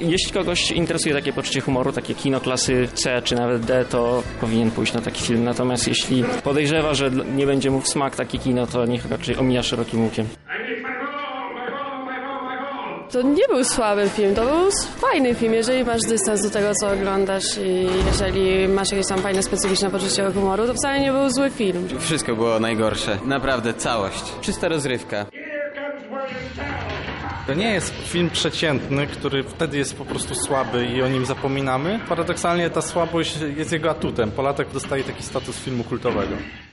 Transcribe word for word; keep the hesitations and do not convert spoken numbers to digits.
jeśli kogoś interesuje takie poczucie humoru, takie kino klasy C czy nawet D, to powinien pójść na taki film. Natomiast jeśli podejrzewa, że nie będzie mu w smak takie kino, to niech raczej omija szerokim łukiem. To nie był słaby film, to był fajny film, jeżeli masz dystans do tego, co oglądasz i jeżeli masz jakieś tam fajne, specyficzne poczucie humoru, to wcale nie był zły film. Wszystko było najgorsze. Naprawdę, całość. Czysta rozrywka. To nie jest film przeciętny, który wtedy jest po prostu słaby i o nim zapominamy. Paradoksalnie ta słabość jest jego atutem. Po latach dostaje taki status filmu kultowego.